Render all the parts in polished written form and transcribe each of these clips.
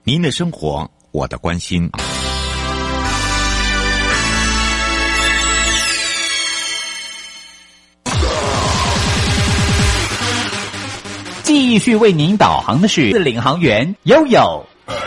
您的生活，我的关心。 继续为您导航的是领航员悠悠。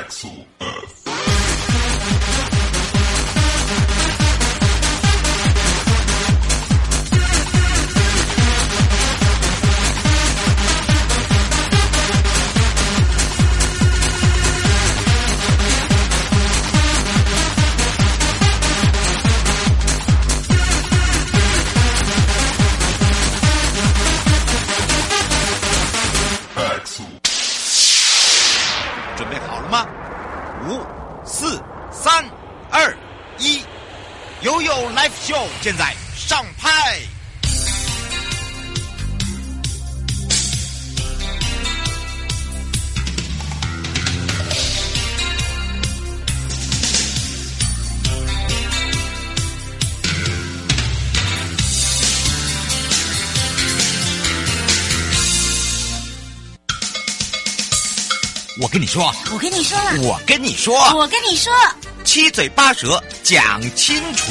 准备好了吗？5、4、3、2、1，悠悠 Live Show 现在上拍。我跟你说， 我跟你说了， 我跟你说， 我跟你说， 七嘴八舌讲清楚。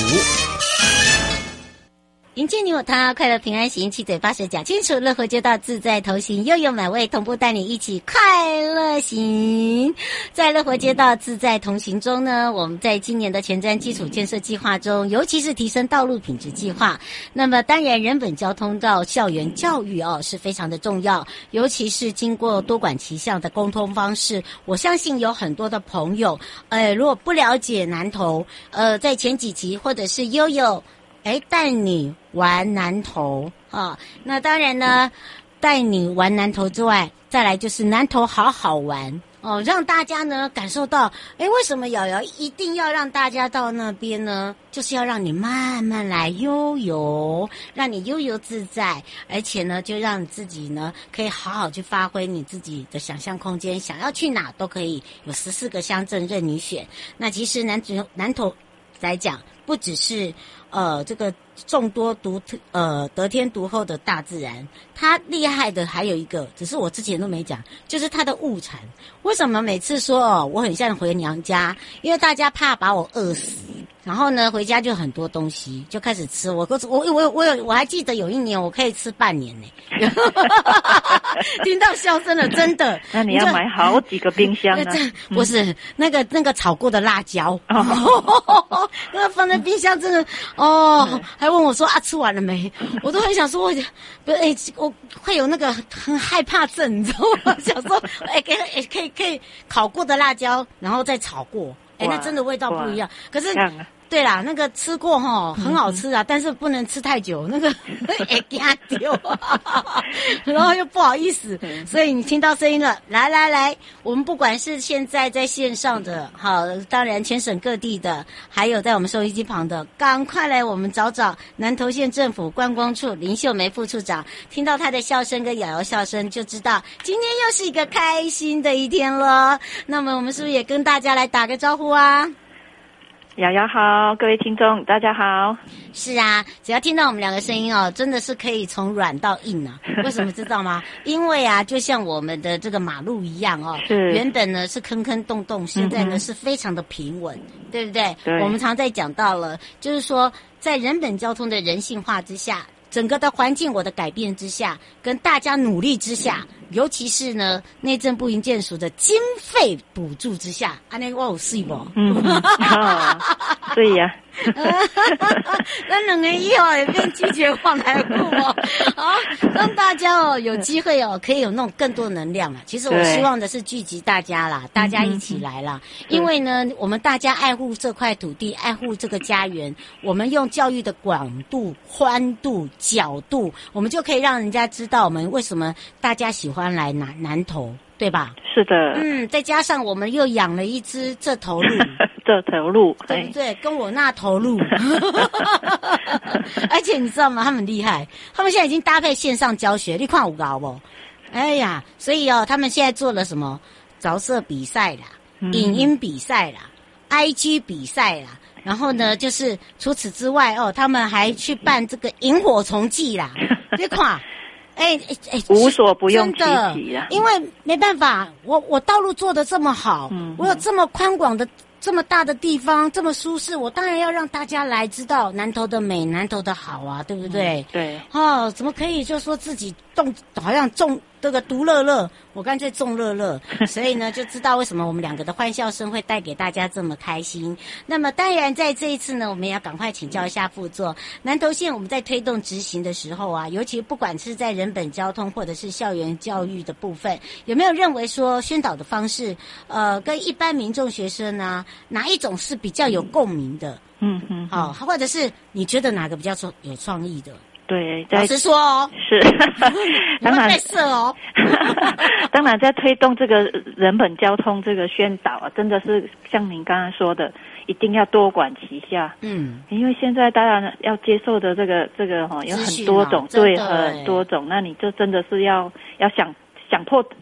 迎接你我他，快乐平安行，七嘴八舌讲清楚，乐活街道自在同行，悠悠美味同步带你一起快乐行。在乐活街道自在同行中呢，我们在今年的前瞻基础建设计划中，尤其是提升道路品质计划，那么当然人本交通到校园教育是非常的重要，尤其是经过多管齐下的沟通方式，我相信有很多的朋友如果不了解南投在前几集或者是悠悠带你玩南投啊，那当然呢，带你玩南投之外，再来就是南投好好玩哦，让大家呢感受到，为什么瑶瑶一定要让大家到那边呢？就是要让你慢慢来悠游，让你悠游自在，而且呢，就让你自己呢可以好好去发挥你自己的想象空间，想要去哪都可以，有14个乡镇任你选。那其实南投来讲，不只是这个众多得天独厚的大自然，它厉害的还有一个，只是我之前都没讲，就是它的物产。为什么每次说我很像回娘家？因为大家怕把我饿死，然后呢回家就很多东西就开始吃。我还记得有一年我可以吃半年呢。听到笑声了，真的。 那你要买好几个冰箱呢？ 不是那个炒过的辣椒，那个放在冰箱真的还问我说吃完了没？我都很想说，我会有那个很害怕症，你知道吗？想说可以烤过的辣椒，然后再炒过，那真的味道不一样。可是对啦，那个吃过很好吃啊，但是不能吃太久，那个会给它丢，然后又不好意思，所以你听到声音了，来，我们不管是现在在线上的，好，当然全省各地的，还有在我们收音机旁的，赶快来我们找南投县政府观光处林秀梅副处长，听到她的笑声跟瑶瑶笑声，就知道今天又是一个开心的一天了。那么我们是不是也跟大家来打个招呼啊？ 瑶瑶好，各位听众大家好。 是啊，只要听到我们两个声音真的是可以从软到硬啊。为什么知道吗？因为就像我们的这个马路一样原本呢是坑坑洞洞，现在呢是非常的平稳，对不对？对。我们常在讲到了，就是说在人本交通的人性化之下，整个的环境我的改变之下，跟大家努力之下，尤其是呢内政部营建署的经费补助之下，安尼我有水不？ 对呀。 咱两个以后也变拒绝往来户让大家有机会可以有那种更多能量啊。其实我希望的是聚集大家啦，大家一起来啦。因为呢，我们大家爱护这块土地，爱护这个家园，我们用教育的广度、宽度、角度，我们就可以让人家知道我们为什么大家喜欢来南投，对吧？ 是的。 再加上我们又养了一只这头鹿。 这头鹿， 对不对？跟我那头鹿，而且你知道吗？他们厉害，他们现在已经搭配线上教学，你看有搞不？哎呀，所以他们现在做了什么着色比赛啦、影音比赛啦、IG 比赛啦，然后呢，就是除此之外他们还去办这个萤火虫季啦，你看。 无所不用其真极啊。 因为没办法，我道路做得这么好，我有这么宽广的。这么大的地方，这么舒适，我当然要让大家来知道南投的美，南投的好啊，对不对？ 对。 怎么可以就说自己好像种这个独乐乐，我干脆种乐乐，所以呢，就知道为什么我们两个的欢笑声会带给大家这么开心。那么当然在这一次呢，我们也要赶快请教一下副座，南投县我们在推动执行的时候啊，尤其不管是在人本交通或者是校园教育的部分，有没有认为说宣导的方式，跟一般民众学生啊，哪一种是比较有共鸣的？或者是你觉得哪个比较有创意的？ 对， 老实说哦， 是，当然太色哦。 当然，在推动这个人本交通这个宣导啊，真的是像您刚刚说的，一定要多管齐下。因为现在当然要接受的这个有很多种，对，很多种，那你就真的是要想破头，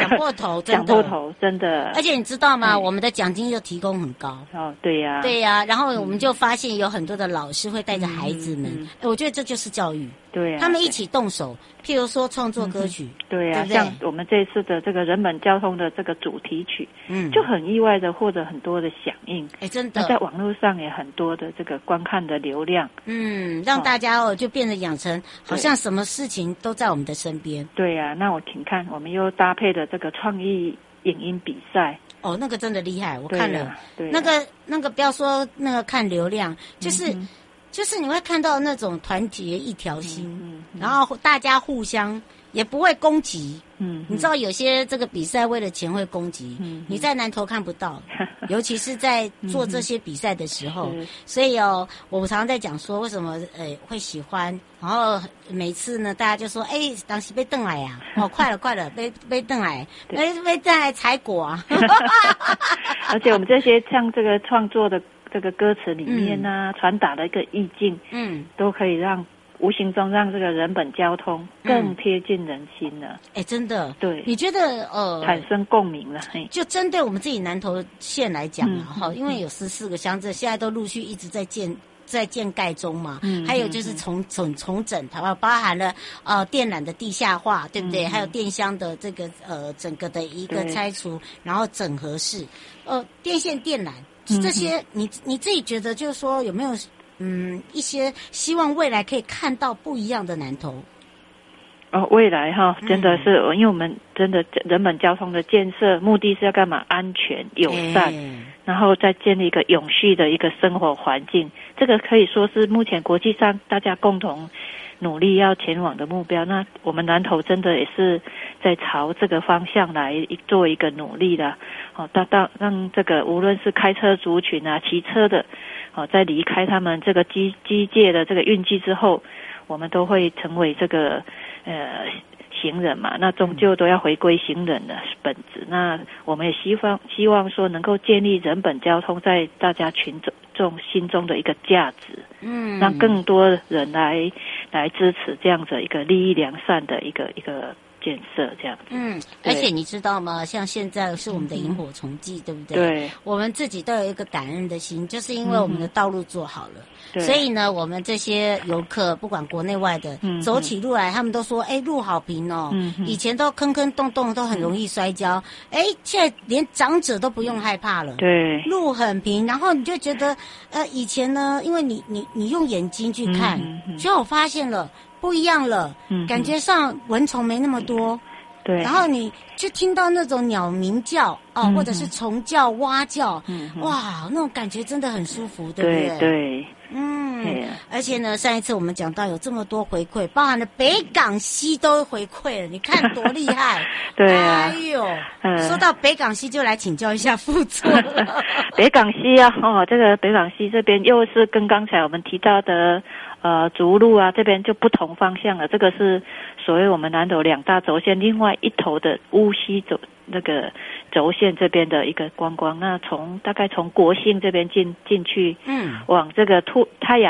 真的。 而且你知道吗？我们的奖金又提供很高。 对呀， 对呀。然后我们就发现有很多的老师会带着孩子们，我觉得这就是教育。 对呀， 他们一起动手，譬如说创作歌曲。 对呀，像我们这次的这个人本交通的这个主题曲，就很意外的获得很多的响应。 真的， 在网络上也很多的这个观看的流量。 让大家就变得养成好像什么事情都在我们的身边。 对呀，那我请看，我们又搭配的这个创意影音比赛。 那个真的厉害，我看了。那个不要说那个看流量，就是你会看到那种团结一条心，然后大家互相也不会攻击。你知道有些这个比赛为了钱会攻击，你在南投看不到，尤其是在做这些比赛的时候。所以我常常在讲说为什么会喜欢，然后每次呢大家就说当时被邓来呀，快了被邓来，被邓来采果啊。 而且我们这些像这个创作的这个歌词里面啊，传达的一个意境，都可以无形中让这个人本交通更贴近人心了。真的， 对， 你觉得产生共鸣了。 就针对我们自己南投县来讲啊，因为有14个乡镇，现在都陆续一直在建盖中嘛。还有就是重整，它包含了电缆的地下化，对不对？还有电箱的这个整个的一个拆除，然后整合式电线电缆。这些你自己觉得就是说有没有一些希望未来可以看到不一样的南投？ 未来真的是因为我们真的人本交通的建设目的是要干嘛？安全友善，然后再建立一个永续的一个生活环境。这个可以说是目前国际上大家共同努力要前往的目标。那我们南投真的也是在朝这个方向来做一个努力的。让这个无论是开车族群啊、骑车的，在离开他们这个机械的这个运具之后，我们都会成为这个行人嘛，那终究都要回归行人的本质。那我们也希望说能够建立人本交通在大家群众心中的一个价值，让更多人来支持这样子一个利益良善的一个建设这样子。 而且你知道吗？像现在是我们的萤火虫季，对不对？ 对， 我们自己都有一个感恩的心，就是因为我们的道路做好了，所以呢，我们这些游客不管国内外的，走起路来，他们都说，路好平哦，以前都坑坑洞洞，都很容易摔跤，现在连长者都不用害怕了， 对， 路很平，然后你就觉得，以前呢，因为你用眼睛去看，结果我发现了。不一样了，感觉上蚊虫没那么多， 对， 然后你就听到那种鸟鸣叫或者是虫叫、蛙叫，哇，那种感觉真的很舒服，对不对？ 对。 而且呢，上一次我们讲到有这么多回馈，包含了北港溪都回馈了，你看多厉害！ 对啊， 说到北港溪，就来请教一下副座。 北港溪啊，这个北港溪这边又是跟刚才我们提到的竹路啊，这边就不同方向了。这个是所谓我们南投2大轴线另外一头的乌溪那个轴线这边的一个观光。那大概从国姓这边进去，往这个泰雅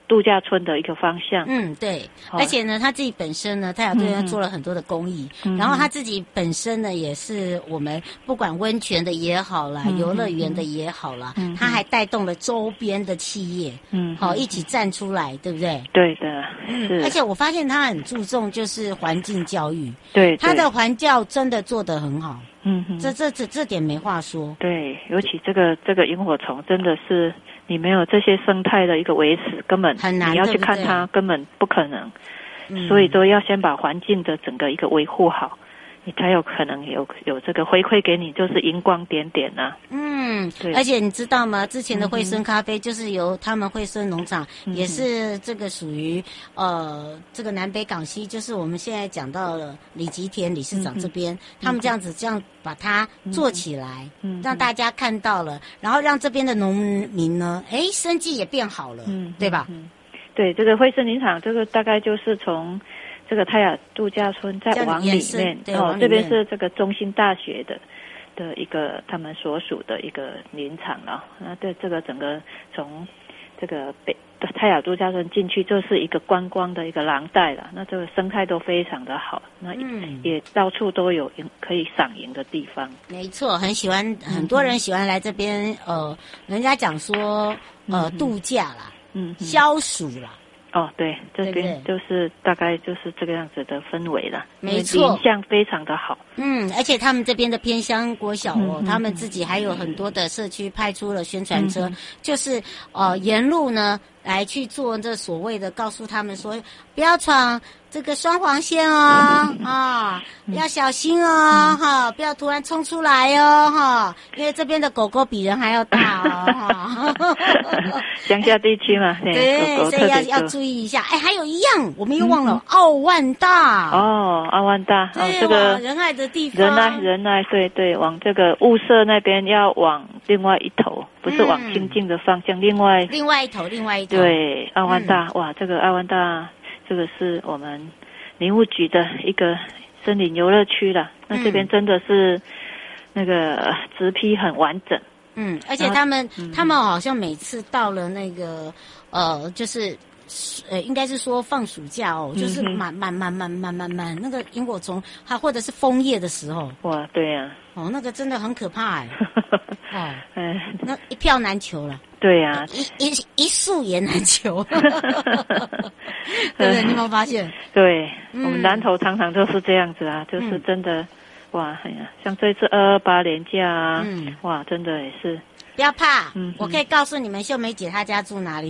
度假村的一个方向。 对，而且呢，他自己本身呢，太阳队做了很多的公益，然后他自己本身呢，也是我们不管温泉的也好啦，游乐园的也好啦，他还带动了周边的企业，一起站出来，对不对？ 对的，是。 而且我发现他很注重就是环境教育， 对， 他的环教真的做得很好，这点没话说。对， 尤其这个萤火虫真的是。你没有这些生态的一个维持，根本很难， 你要去看它，根本不可能。所以说要先把环境的整个一个维护好，你才有可能有这个回馈给你，就是荧光点点啊。 对。而且你知道吗？之前的惠蓀咖啡就是由他们惠蓀农场，也是这个属于这个南北港西，就是我们现在讲到了李吉田理事长这边，他们这样把它做起来，让大家看到了，然后让这边的农民呢，生计也变好了，对吧？ 对，这个惠蓀林场，这个大概就是从这个泰雅度假村再往里面，这边是这个中兴大学的一个他们所属的一个林场了。那对这个整个从这个泰雅度假村进去，就是一个观光的一个廊带了。那这个生态都非常的好，那也到处都有可以赏萤的地方。 没错，很喜欢，很多人喜欢来这边。人家讲说度假啦，消暑啦。 对，这边就是大概就是这个样子的氛围了， 没错， 林相非常的好。 而且他们这边的偏乡国小他们自己还有很多的社区派出了宣传车，就是沿路呢来去做这所谓的告诉他们说，不要闯这个双黄线要小心不要突然冲出来因为这边的狗狗比人还要大乡下地区嘛， 对，所以要注意一下。还有一样我们又忘了，奥万大奥万大，这个仁爱的地方， 仁爱，对，往这个雾社那边要往另外一头，不是往清境的方向，另外一头。 对，奥万大，哇，这个奥万大，这个是我们林务局的一个森林游乐区了。那这边真的是那个植批很完整。 而且他们好像每次到了那个就是应该是说放暑假就是慢那个萤火虫还或者是枫叶的时候， 哇，对啊， 那个真的很可怕那一票难求了。 对啊， 一束也难求，对不对？你有没有发现？ 对，我们南投常常都是这样子啊，就是真的，哇，像这次228连假啊，哇，真的也是。 不要怕，我可以告诉你们秀梅姐她家住哪里。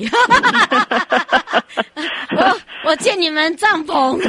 我借你们帐篷，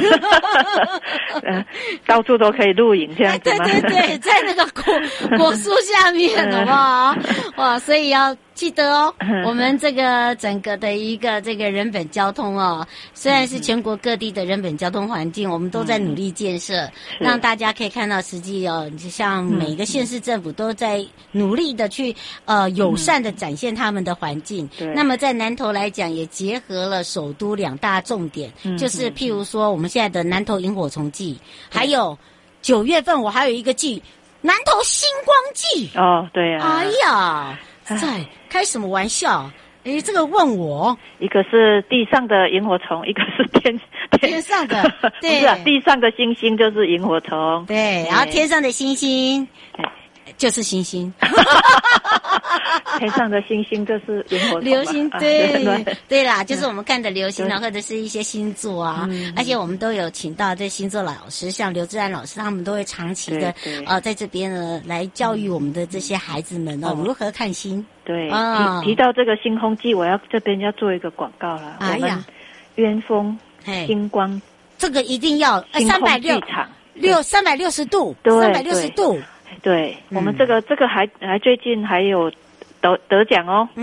到处都可以露营这样子吗？ 对，在那个果树下面，好不好？哇，所以要记得我们这个整个的一个这个人本交通虽然是全国各地的人本交通环境，我们都在努力建设，让大家可以看到实际就像每一个县市政府都在努力的去友善的展现他们的环境。那么在南投来讲，也结合了首都2大重点，就是譬如说我们现在的南投萤火虫季，还有9月份我还有一个季南投星光季。 对啊， 哎呀，在开什么玩笑？这个问我， 一个是地上的萤火虫，一个是天上的，对， 不是地上的星星就是萤火虫， 对，然后天上的星星就是星星， 天上的星星就是萤火虫， 流星，对啦，就是我们看的流星或者是一些星座而且我们都有请到这星座老师，像刘志安老师，他们都会长期的在这边呢来教育我们的这些孩子们如何看星。 对，提到这个星空季，我要这边要做一个广告了。我们鸢峰星光， 这个一定要360度， 对 360度。 对，我们这个还最近还有得奖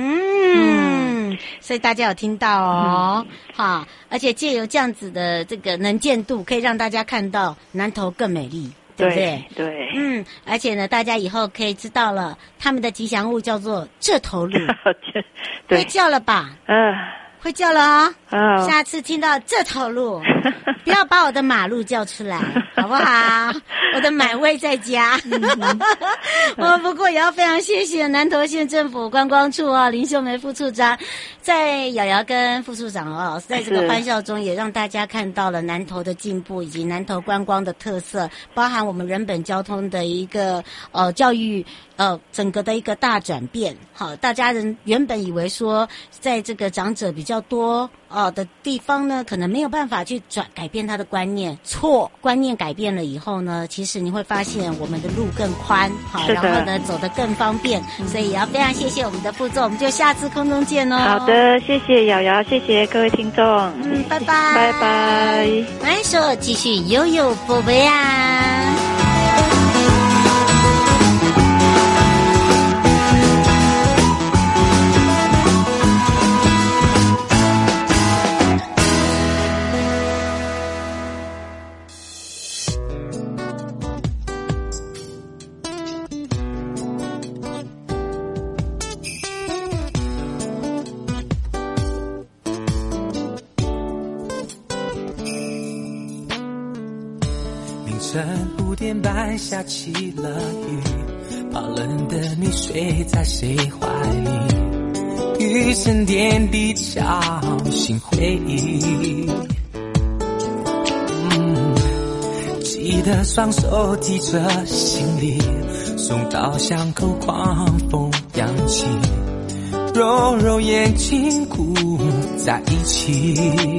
所以大家有听到而且借由这样子的这个能见度，可以让大家看到南投更美丽。对不对？ 对， 而且呢，大家以后可以知道了，他们的吉祥物叫做这头鹿，会叫了吧？ 会叫了哦。 好， 下次听到这头路，不要把我的马路叫出来，好不好？我的买位在家。不过也要非常谢谢南投县政府观光处林秀梅副处长，在瑶瑶跟副处长在这个欢笑中，也让大家看到了南投的进步以及南投观光的特色，包含我们人本交通的一个教育整个的一个大转变。好，大家原本以为说在这个长者比较多的地方呢，可能没有办法去改变他的观念，错，观念改变了以后呢，其实你会发现我们的路更宽，好，然后呢走得更方便，所以也要非常谢谢我们的副座，我们就下次空中见哦。 好的，谢谢瑶瑶，谢谢各位听众， 拜拜， 拜拜。 来说继续悠悠宝贝啊。 5点半下起了雨，怕冷的你睡在谁怀里，雨声点滴敲醒回忆。记得双手提着行李，送到巷口，狂风扬起，揉揉眼睛顾在一起。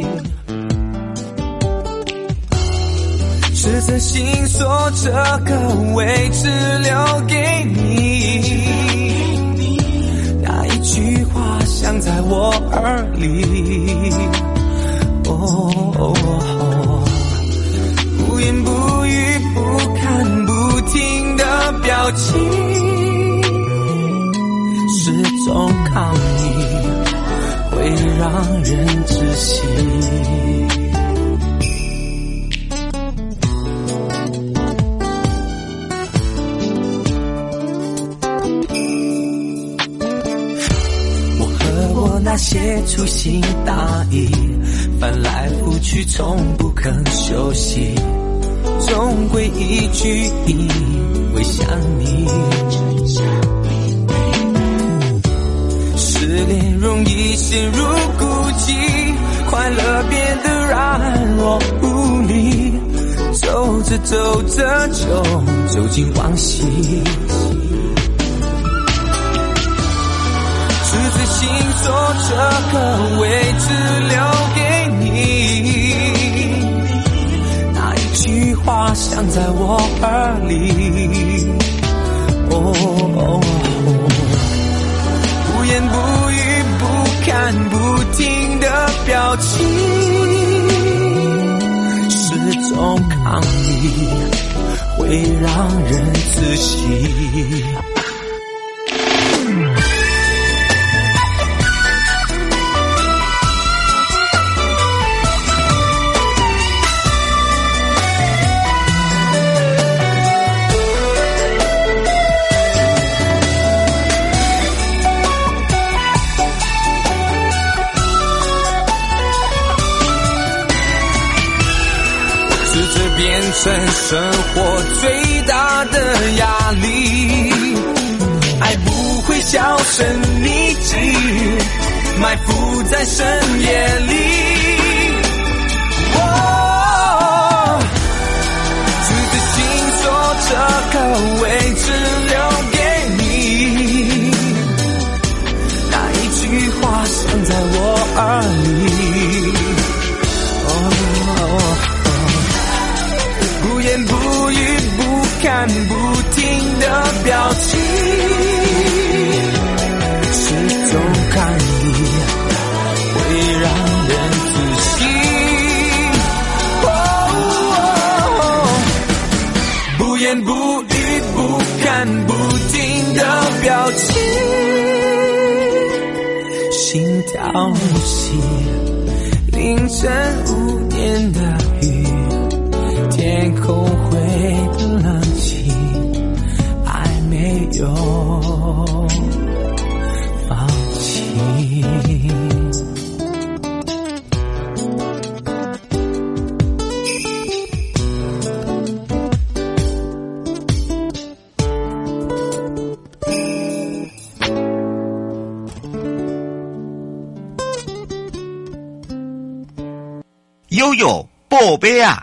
是真心说这个位置留给你，那一句话响在我耳里。不言不语，不看不听的表情，是种抗议，会让人窒息。那些粗心大意，翻来覆去从不肯休息，终归一句因为想你。失恋容易陷入孤寂，快乐变得软弱无力，走着走着就走进往昔。是最心说这个位置留给你，那一句话响在我耳里。不言不语，不看不听的表情，是种抗议，会让人窒息。变成生活最大的压力，爱不会销声匿迹，埋伏在深夜里。自己心说这个位置留给你，那一句话响在我耳里。不言不语，不看不听的表情，是种抗议，会让人窒息。不言不语，不看不听的表情，心跳呼吸，凌晨5点的雨，天空会冷清，还没有放弃。 有宝贝啊！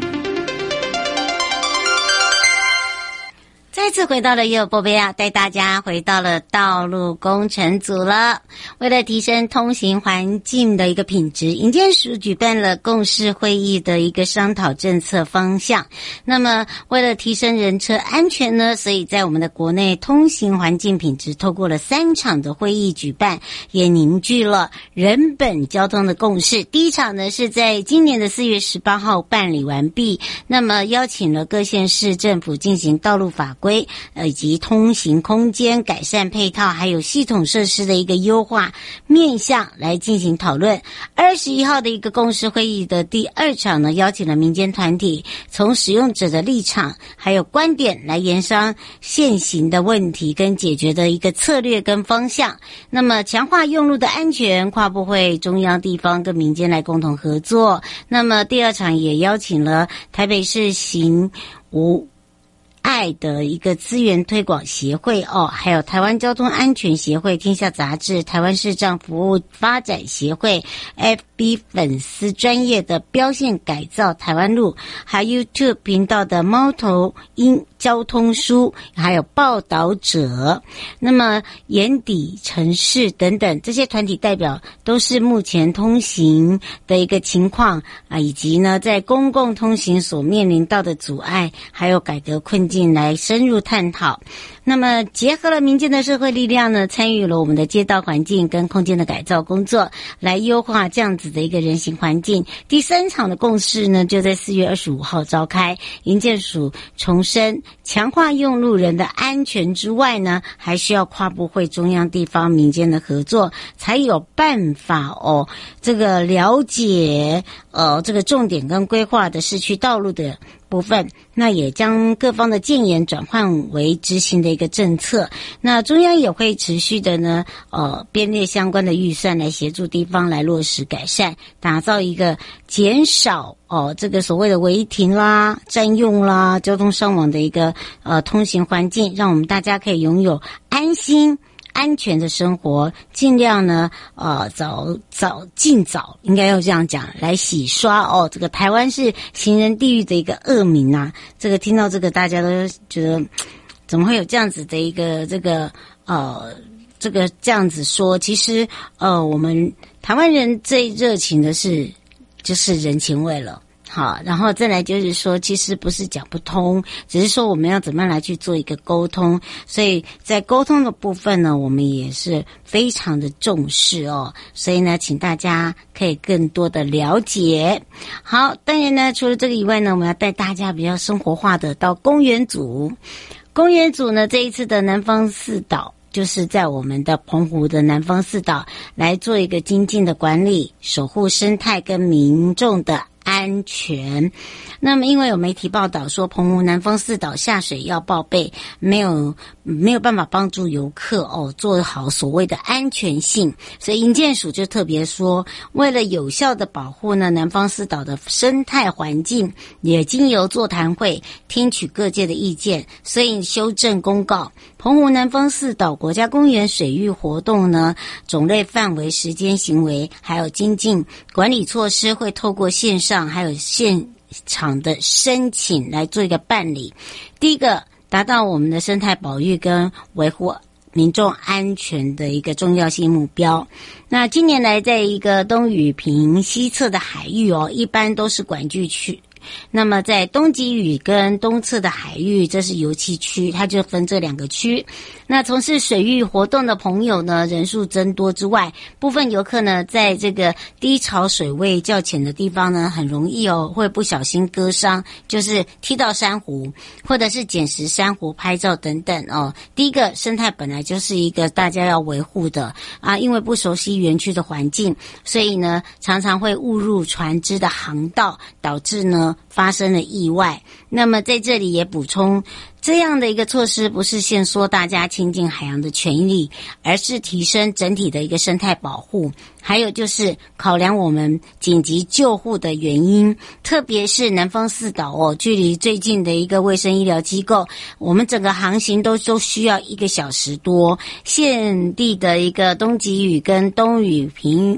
再次回到了悠悠宝贝啊，带大家回到了道路工程组了。为了提升通行环境的一个品质，营建署举办了共识会议的一个商讨政策方向。那么为了提升人车安全呢，所以在我们的国内通行环境品质透过了3场的会议举办，也凝聚了人本交通的共识。第一场呢是在今年的4月18号办理完毕，那么邀请了各县市政府进行道路法规以及通行空间改善配套，还有系统设施的一个优化面向来进行讨论。21号的一个共识会议的第2场呢，邀请了民间团体从使用者的立场还有观点来研商现行的问题跟解决的一个策略跟方向。那么强化用路的安全，跨部会、中央、地方跟民间来共同合作。那么第2场也邀请了台北市行无爱的一个资源推广协会还有台湾交通安全协会、天下杂志、台湾视障服务发展协会、FB 粉丝专业的标线改造台湾路，还有 YouTube 频道的猫头鹰交通书，还有报道者，那么眼底城市等等，这些团体代表都是目前通行的一个情况以及呢在公共通行所面临到的阻碍，还有改革困境来深入探讨。那么结合了民间的社会力量呢，参与了我们的街道环境跟空间的改造工作，来优化这样子的一个人行环境。第3场的共识呢，就在4月25号召开。营建署重申，强化用路人的安全之外呢，还需要跨部会、中央、地方、民间的合作，才有办法这个了解这个重点跟规划的市区道路的部分，那也将各方的建言转换为执行的一个政策。那中央也会持续的呢编列相关的预算来协助地方来落实改善，打造一个减少这个所谓的违停啦、占用啦、交通伤亡的一个通行环境，让我们大家可以拥有安心安全的生活，尽量呢尽早应该要这样讲来洗刷这个台湾是行人地狱的一个恶名啊。这个听到这个大家都觉得怎么会有这样子的一个这个这样子说，其实我们台湾人最热情的就是人情味了。好，然后再来就是说，其实不是讲不通，只是说我们要怎么样来去做一个沟通。所以在沟通的部分呢，我们也是非常的重视所以呢，请大家可以更多的了解。好，当然呢，除了这个以外呢，我们要带大家比较生活化的到公园组。公园组呢，这一次的南方四岛，就是在我们的澎湖的南方四岛来做一个精进的管理，守护生态跟民众的安全。那么因为有媒体报道说澎湖南方四岛下水要报备，没有办法帮助游客做好所谓的安全性，所以营建署就特别说，为了有效的保护呢南方四岛的生态环境，也经由座谈会听取各界的意见，所以修正公告，澎湖南方四岛国家公园水域活动呢种类范围、时间、行为还有精进管理措施，会透过线上还有现场的申请来做一个办理。第一个，达到我们的生态保育跟维护民众安全的一个重要性目标。那近年来在一个东屿平西侧的海域一般都是管制区，那么在东极屿跟东侧的海域，这是油气区，它就分这2个区。那从事水域活动的朋友呢，人数增多之外，部分游客呢，在这个低潮水位较浅的地方呢，很容易会不小心割伤，就是踢到珊瑚，或者是捡拾珊瑚拍照等等第一个，生态本来就是一个大家要维护的因为不熟悉园区的环境，所以呢，常常会误入船只的航道，导致呢发生了意外。那么在这里也补充，这样的一个措施不是限缩大家亲近海洋的权利，而是提升整体的一个生态保护，还有就是考量我们紧急救护的原因，特别是南方四岛距离最近的一个卫生医疗机构，我们整个航行都需要1个小时多，现地的一个东极屿跟东屿平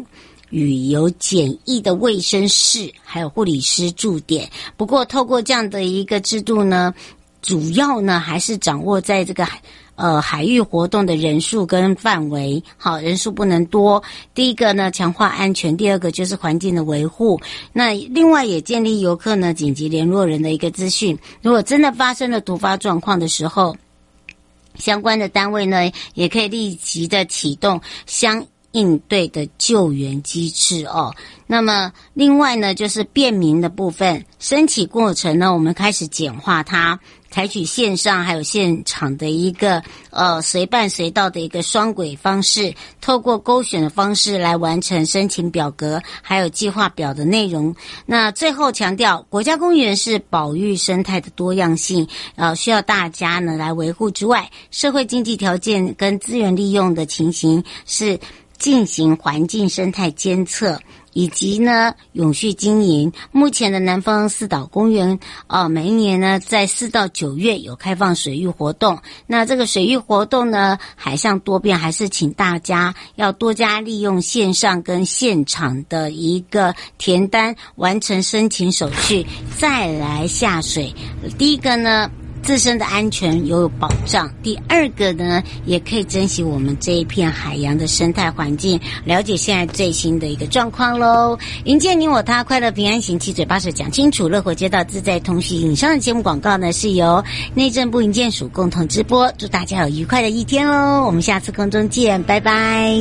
与有简易的卫生室还有护理师驻点。不过透过这样的一个制度呢，主要呢还是掌握在这个海域活动的人数跟范围，好，人数不能多。第一个呢，强化安全；第二个就是环境的维护。那另外也建立游客呢紧急联络人的一个资讯。如果真的发生了突发状况的时候，相关的单位呢也可以立即的启动相应对的救援机制哦。那么另外呢就是便民的部分，申请过程呢我们开始简化它，采取线上还有现场的一个随办随到的一个双轨方式，透过勾选的方式来完成申请表格还有计划表的内容。那最后强调，国家公园是保育生态的多样性，需要大家呢来维护之外，社会经济条件跟资源利用的情形是进行环境生态监测以及呢永续经营。目前的南方四岛公园每一年呢在4到9月有开放水域活动。那这个水域活动呢海象多变，还是请大家要多加利用线上跟现场的一个填单，完成申请手续再来下水。第一个呢自身的安全有保障，第二个呢也可以珍惜我们这一片海洋的生态环境，了解现在最新的一个状况咯。迎接你我他，快乐平安行，七嘴八舌讲清楚，乐活街道自在通讯。以上的节目广告呢是由内政部营建署共同直播，祝大家有愉快的一天咯，我们下次空中见，拜拜。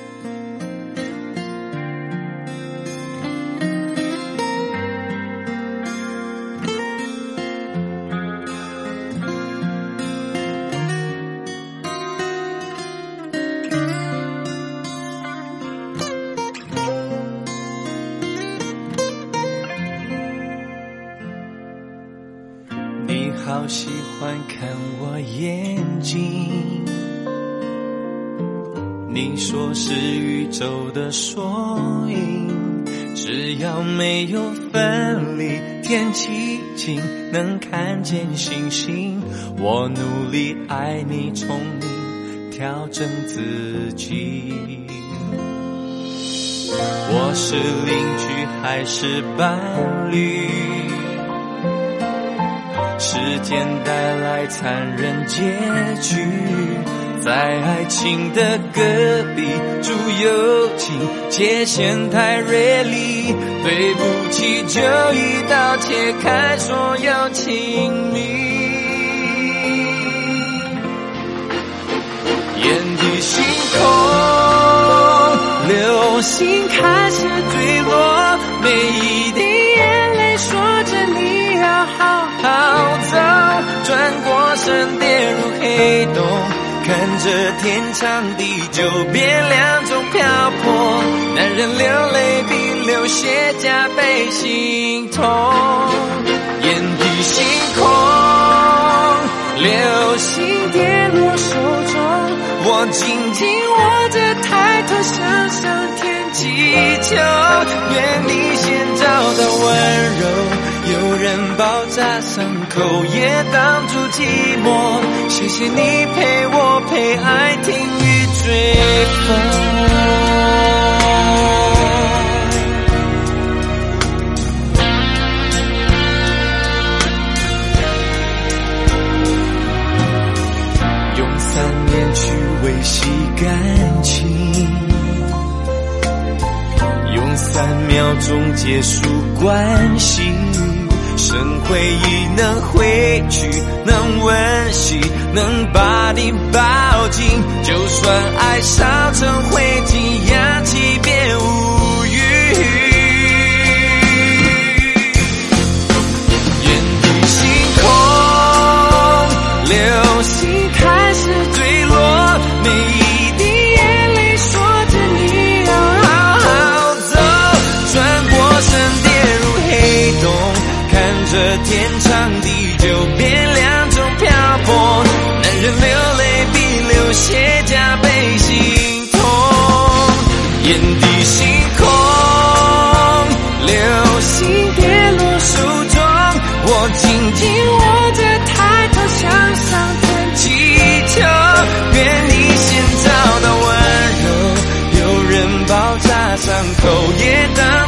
好喜欢看我眼睛，你说是宇宙的缩影，只要没有分离，天气晴，能看见星星，我努力爱你，聪明调整自己。我是邻居还是伴侣，时间带来残忍结局，在爱情的隔壁住友情，界限太锐利，对不起就一刀切开所有亲密，眼底星空，流星开始坠落，每一滴眼泪说着你要好好走，转过身跌入黑洞，看着天长地久变两种漂泊，男人流泪比流血加倍心痛，眼底星空，流星跌落手中，我紧紧握着抬头向上天祈求，愿你先找到温柔，有人包扎伤口也挡住寂寞，谢谢你陪我陪爱听雨追风，用3年去维系感情，用3秒钟结束关系，剩回忆能回去，能温习，能把你抱紧，就算爱烧成灰烬，氧气变无语，眼底星空，流星开始坠落，每一滴眼泪说着你要好好走，转过身跌入黑洞，看着天长地久变两种漂泊，男人流泪比流血加倍心痛。 伤口也当